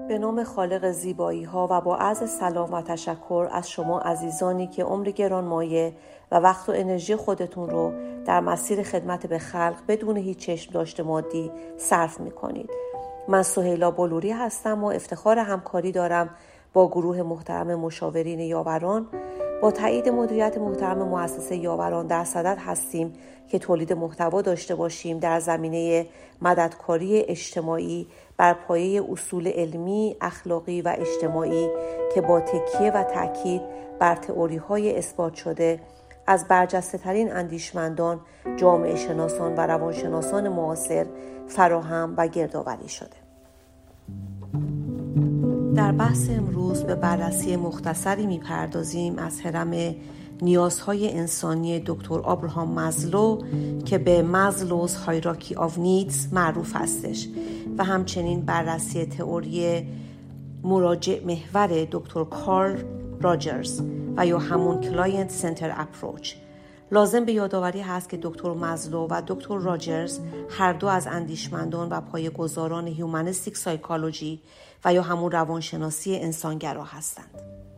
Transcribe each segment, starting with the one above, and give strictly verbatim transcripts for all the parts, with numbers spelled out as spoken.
به نام خالق زیبایی ها و با عرض سلام و تشکر از شما عزیزانی که عمر گرانمایه و وقت و انرژی خودتون رو در مسیر خدمت به خلق بدون هیچ چشم داشته مادی صرف می کنید. من سهیلا بلوری هستم و افتخار همکاری دارم با گروه محترم مشاورین یاوران. با تایید مدیریت محترم مؤسسه یاوران در صدد هستیم که تولید محتوا داشته باشیم در زمینه مددکاری اجتماعی بر پایه اصول علمی، اخلاقی و اجتماعی که با تکیه و تأکید بر تئوری‌های اثبات شده از برجسته‌ترین اندیشمندان، جامعه شناسان و روانشناسان معاصر فراهم و گردآوری شده. در بحث امروز به بررسی مختصری می‌پردازیم از هرم نیازهای انسانی دکتر آبراهام مازلو که به مازلوز هایرارکی آف نیدز معروف هستش و همچنین بررسی تئوری مراجع محور دکتر کارل راجرز و یا همون کلاینت سنتر اپروچ. لازم به یادآوری هست که دکتر مازلو و دکتر راجرز هر دو از اندیشمندان و پایه‌گذاران هیومنیستیک سایکولوژی و یا همون روانشناسی انسانگرا هستند.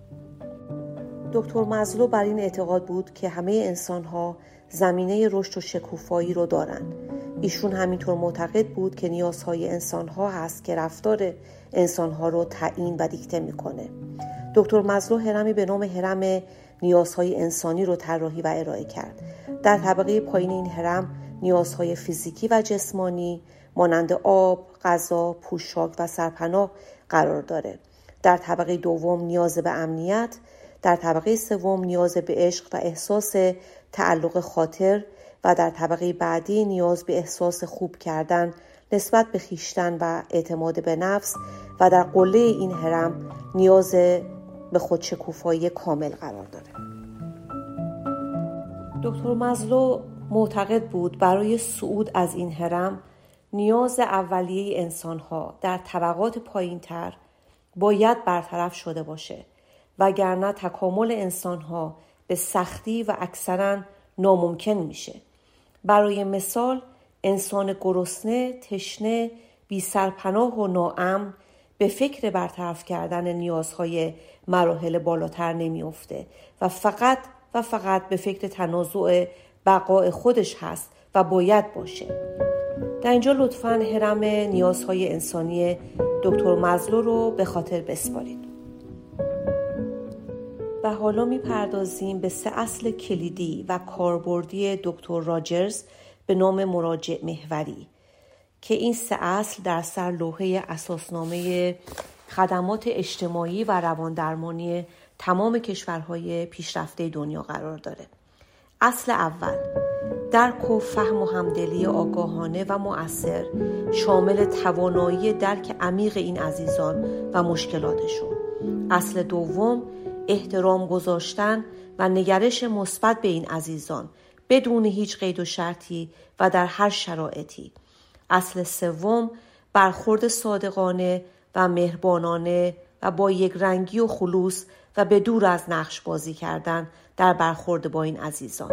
دکتر مازلو بر این اعتقاد بود که همه انسان‌ها زمینه رشد و شکوفایی رو دارند. ایشون همینطور معتقد بود که نیازهای انسان‌ها هست که رفتار انسان‌ها رو تعیین و دیکته می‌کنه. دکتر مازلو هرمی به نام هرم نیازهای انسانی رو طراحی و ارائه کرد. در طبقه پایین این هرم نیازهای فیزیکی و جسمانی مانند آب، غذا، پوشاک و سرپناه قرار داره. در طبقه دوم نیاز به امنیت، در طبقه سوم نیاز به عشق و احساس تعلق خاطر و در طبقه بعدی نیاز به احساس خوب کردن نسبت به خویشتن و اعتماد به نفس و در قله این هرم نیاز به خودشکوفایی کامل قرار داره. دکتر مازلو معتقد بود برای صعود از این هرم نیاز اولیه انسان‌ها در طبقات پایین‌تر باید برطرف شده باشه وگرنه تکامل انسان‌ها به سختی و اکثراً ناممکن میشه. برای مثال انسان گرسنه، تشنه، بی سرپناه و ناامن به فکر برطرف کردن نیازهای مراحل بالاتر نمی‌افته و فقط و فقط به فکر تنازع بقای خودش هست و باید باشه. در اینجا لطفاً هرم نیازهای انسانی دکتر مازلو رو به خاطر بسپارید. و حالا میپردازیم به سه اصل کلیدی و کاربردی دکتر راجرز به نام مراجع محوری که این سه اصل در سر لوحه اساسنامه خدمات اجتماعی و رواندرمانی تمام کشورهای پیشرفته دنیا قرار داره. اصل اول، درک و فهم و همدلی آگاهانه و مؤثر شامل توانایی درک عمیق این عزیزان و مشکلاتشون. اصل دوم، احترام گذاشتن و نگرش مثبت به این عزیزان بدون هیچ قید و شرطی و در هر شرایطی. اصل سوم، برخورد صادقانه و مهربانانه و با یک رنگی و خلوص و به دور از نقش بازی کردن در برخورد با این عزیزان.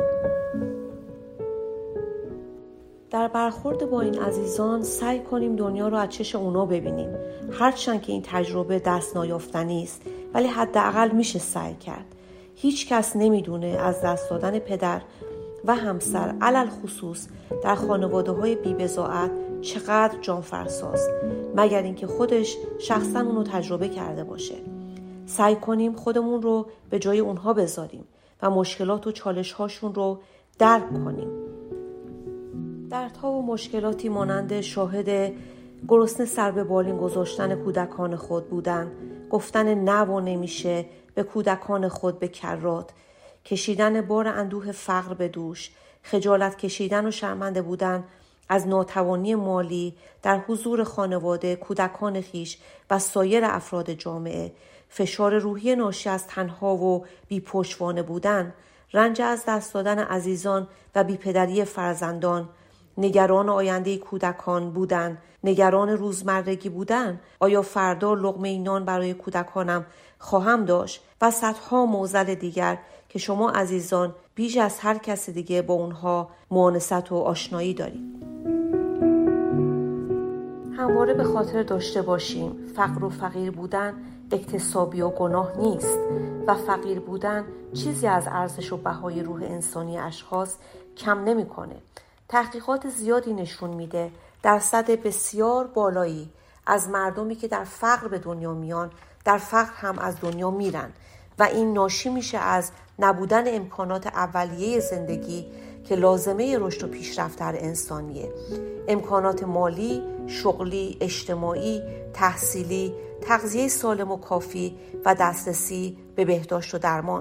در برخورد با این عزیزان سعی کنیم دنیا رو از چشم اونا ببینیم. هرچند که این تجربه دست نیافتنی است ولی حداقل میشه سعی کرد. هیچ کس نمیدونه از دست دادن پدر و همسر علل خصوص در خانواده‌های بی‌بضاعت چقدر جانفرساست مگر اینکه خودش شخصا اونو تجربه کرده باشه. سعی کنیم خودمون رو به جای اونها بذاریم و مشکلات و چالش‌هاشون رو درک کنیم. دردها و مشکلاتی مانند شاهد گرسنه سر به بالین گذاشتن کودکان خود بودن، گفتن نه و نمیشه به کودکان خود به کرات، کشیدن بار اندوه فقر به دوش، خجالت کشیدن و شرمنده بودن از ناتوانی مالی در حضور خانواده، کودکان خیش و سایر افراد جامعه، فشار روحی ناشی از تنها و بی‌پشتوانه بودن، رنج از دست دادن عزیزان و بی‌پدری فرزندان، نگران آینده کودکان بودن، نگران روزمرگی بودن، آیا فردا لقمه نان برای کودکانم خواهم داشت و صدها معضل دیگر که شما عزیزان بیش از هر کس دیگه با اونها مؤانست و آشنایی دارید. همواره به خاطر داشته باشیم فقر و فقیر بودن اکتسابی و گناه نیست و فقیر بودن چیزی از ارزش و بهای روح انسانی اشخاص کم نمی‌کنه. تحقیقات زیادی نشون میده درصد بسیار بالایی از مردمی که در فقر به دنیا میان در فقر هم از دنیا میرن و این ناشی میشه از نبودن امکانات اولیه زندگی که لازمه رشد و پیشرفت در انسانیه. امکانات مالی، شغلی، اجتماعی، تحصیلی، تغذیه سالم و کافی و دسترسی به بهداشت و درمان.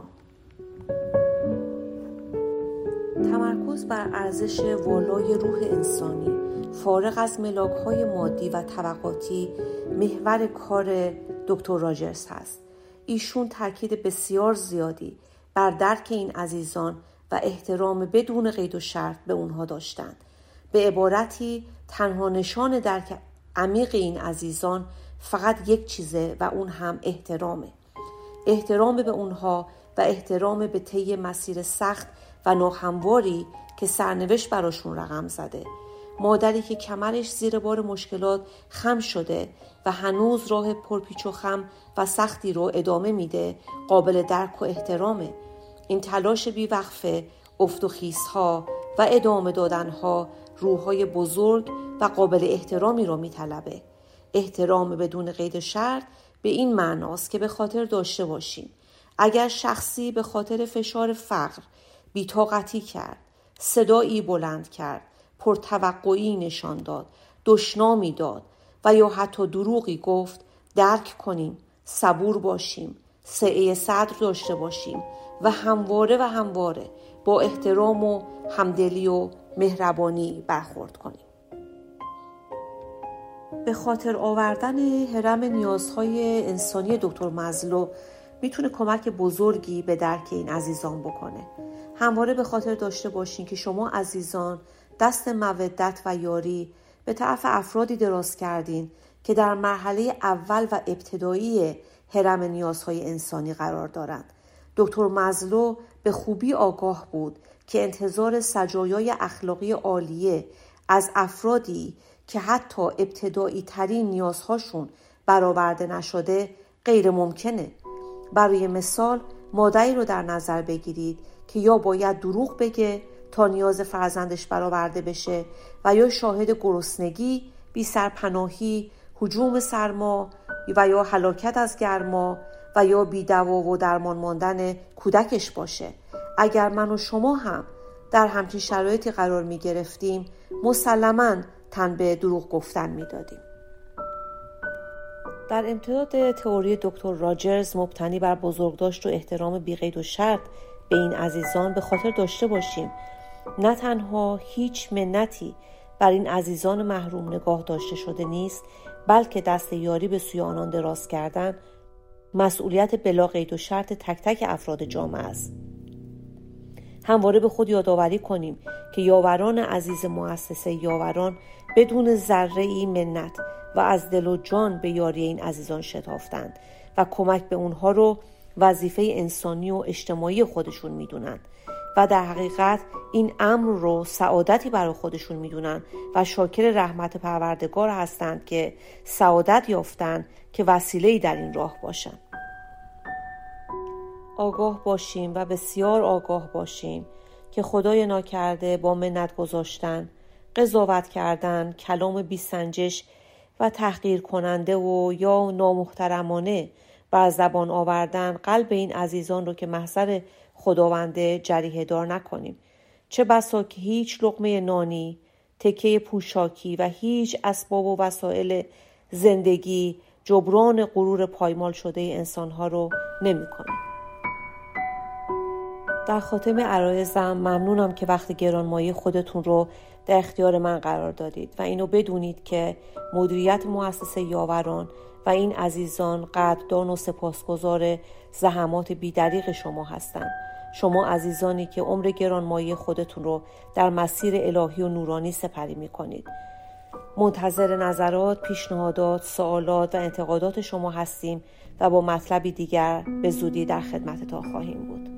تمرکز بر ارزش والای روح انسانی فارغ از ملاک‌های مادی و طبقاتی محور کار دکتر راجرز هست. ایشون تاکید بسیار زیادی بر درک این عزیزان و احترام بدون قید و شرط به اونها داشتند. به عبارتی تنها نشان درک عمیق این عزیزان فقط یک چیزه و اون هم احترامه. احترام به اونها و احترام به طی مسیر سخت و ناهمواری که سرنوشت براشون رقم زده. مادری که کمرش زیر بار مشکلات خم شده و هنوز راه پرپیچ و خم و سختی رو ادامه میده قابل درک و احترامه. این تلاش بیوقفه، افت و خیزها و ادامه دادنها روح‌های بزرگ و قابل احترامی رو میطلبه. احترام بدون قید شرط به این معناست که به خاطر داشته باشیم اگر شخصی به خاطر فشار فقر بی‌طاقتی کرد، صدایی بلند کرد، پرتوقعی نشان داد، دشنامی داد و یا حتی دروغی گفت، درک کنیم، صبور باشیم، سعه صدر داشته باشیم و همواره و همواره با احترام و همدلی و مهربانی برخورد کنیم. به خاطر آوردن هرم نیازهای انسانی دکتر مازلو میتونه کمک بزرگی به درک این عزیزان بکنه. همواره به خاطر داشته باشین که شما عزیزان دست مودت و یاری به طرف افرادی دراز کردین که در مرحله اول و ابتدایی هرم نیازهای انسانی قرار دارند. دکتر مازلو به خوبی آگاه بود که انتظار سجایای اخلاقی عالیه از افرادی که حتی ابتدایی ترین نیازهاشون برآورده نشده غیر ممکنه. برای مثال مادری رو در نظر بگیرید که یا باید دروغ بگه تا نیاز فرزندش برآورده بشه و یا شاهد گرسنگی، بی سرپناهی، هجوم سرما و یا هلاکت از گرما و یا بی دوا و درمان ماندن کودکش باشه. اگر من و شما هم در همچین شرایطی قرار می گرفتیم مسلماً تن به دروغ گفتن می دادیم. در امتداد تئوری دکتر راجرز مبتنی بر بزرگداشت و احترام بی قید و شرط به این عزیزان به خاطر داشته باشیم نه تنها هیچ منتی بر این عزیزان محروم نگاه داشته شده نیست، بلکه دست یاری به سوی آنان دراز کردن مسئولیت بلا قید و شرط تک تک افراد جامعه است. همواره به خود یادآوری کنیم که یاوران عزیز مؤسسه یاوران بدون ذره‌ای منت و از دل و جان به یاری این عزیزان شتافتند و کمک به اونها رو وظیفه انسانی و اجتماعی خودشون میدونن و در حقیقت این امر رو سعادتی برای خودشون میدونن و شاکر رحمت پروردگار هستند که سعادت یافتن که وسیله‌ای در این راه باشن. آگاه باشیم و بسیار آگاه باشیم که خدای ناکرده با منت گذاشتن، قضاوت کردن، کلام بی سنجش و تحقیر کننده و یا نامحترمانه بر زبان آوردن قلب این عزیزان رو که محضر خداونده جریحه دار نکنیم. چه بسا که هیچ لقمه نانی، تکه پوشاکی و هیچ اسباب و وسایل زندگی جبران غرور پایمال شده انسانها رو نمی کنه. در خاتمه عرایزم ممنونم که وقت گرانمایه خودتون رو در اختیار من قرار دادید و اینو بدونید که مدیریت مؤسسه یاوران و این عزیزان قدردان و سپاسگزار زحمات بی‌دریغ شما هستند. شما عزیزانی که عمر گرانمایه خودتون رو در مسیر الهی و نورانی سپری می‌کنید. منتظر نظرات، پیشنهادات، سوالات و انتقادات شما هستیم و با مطلبی دیگر به زودی در خدمتتان خواهیم بود.